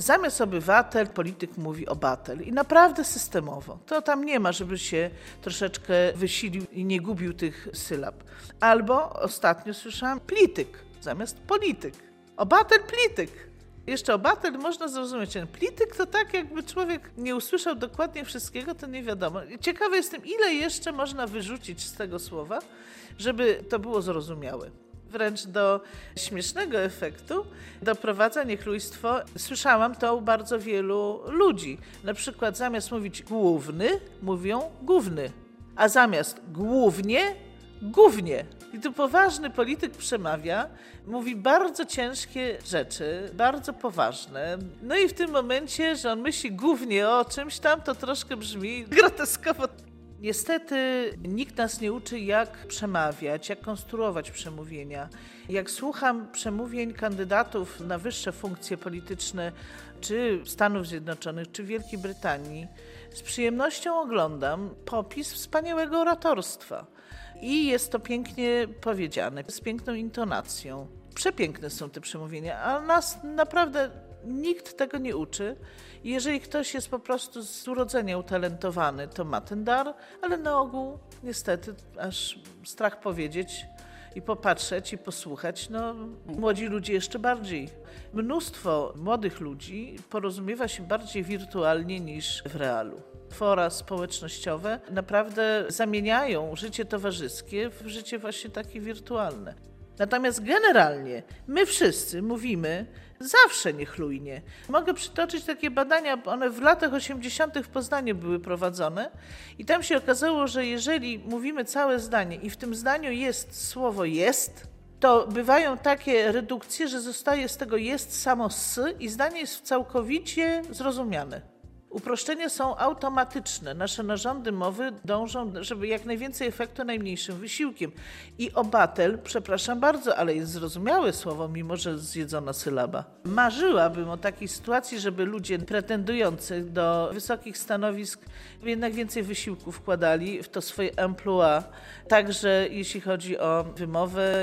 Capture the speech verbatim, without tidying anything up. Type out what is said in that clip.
Zamiast obywatel, polityk mówi obatel i naprawdę systemowo. To tam nie ma, żeby się troszeczkę wysilił i nie gubił tych sylab. Albo ostatnio słyszałam plityk zamiast polityk. Obatel, plityk. Jeszcze obatel można zrozumieć. Ten plityk to tak, jakby człowiek nie usłyszał dokładnie wszystkiego, to nie wiadomo. Ciekawa jestem, ile jeszcze można wyrzucić z tego słowa, żeby to było zrozumiałe. Wręcz do śmiesznego efektu doprowadza niechlujstwo. Słyszałam to u bardzo wielu ludzi. Na przykład zamiast mówić główny, mówią gówny, a zamiast głównie, gównie. I tu poważny polityk przemawia, mówi bardzo ciężkie rzeczy, bardzo poważne. No i w tym momencie, że on myśli głównie o czymś tam, to troszkę brzmi groteskowo. Niestety nikt nas nie uczy, jak przemawiać, jak konstruować przemówienia. Jak słucham przemówień kandydatów na wyższe funkcje polityczne, czy Stanów Zjednoczonych, czy Wielkiej Brytanii, z przyjemnością oglądam popis wspaniałego oratorstwa. I jest to pięknie powiedziane, z piękną intonacją. Przepiękne są te przemówienia, a nas naprawdę nikt tego nie uczy. Jeżeli ktoś jest po prostu z urodzenia utalentowany, to ma ten dar, ale na ogół niestety aż strach powiedzieć i popatrzeć i posłuchać, no młodzi ludzie jeszcze bardziej. Mnóstwo młodych ludzi porozumiewa się bardziej wirtualnie niż w realu. Fora społecznościowe naprawdę zamieniają życie towarzyskie w życie właśnie takie wirtualne. Natomiast generalnie my wszyscy mówimy zawsze niechlujnie. Mogę przytoczyć takie badania, one w latach osiemdziesiątych w Poznaniu były prowadzone i tam się okazało, że jeżeli mówimy całe zdanie i w tym zdaniu jest słowo jest, to bywają takie redukcje, że zostaje z tego jest samo s i zdanie jest całkowicie zrozumiane. Uproszczenia są automatyczne. Nasze narządy mowy dążą, żeby jak najwięcej efektu najmniejszym wysiłkiem. I obatel, przepraszam bardzo, ale jest zrozumiałe słowo, mimo że zjedzona sylaba. Marzyłabym o takiej sytuacji, żeby ludzie pretendujący do wysokich stanowisk jednak więcej wysiłku wkładali w to swoje emploi, także jeśli chodzi o wymowę,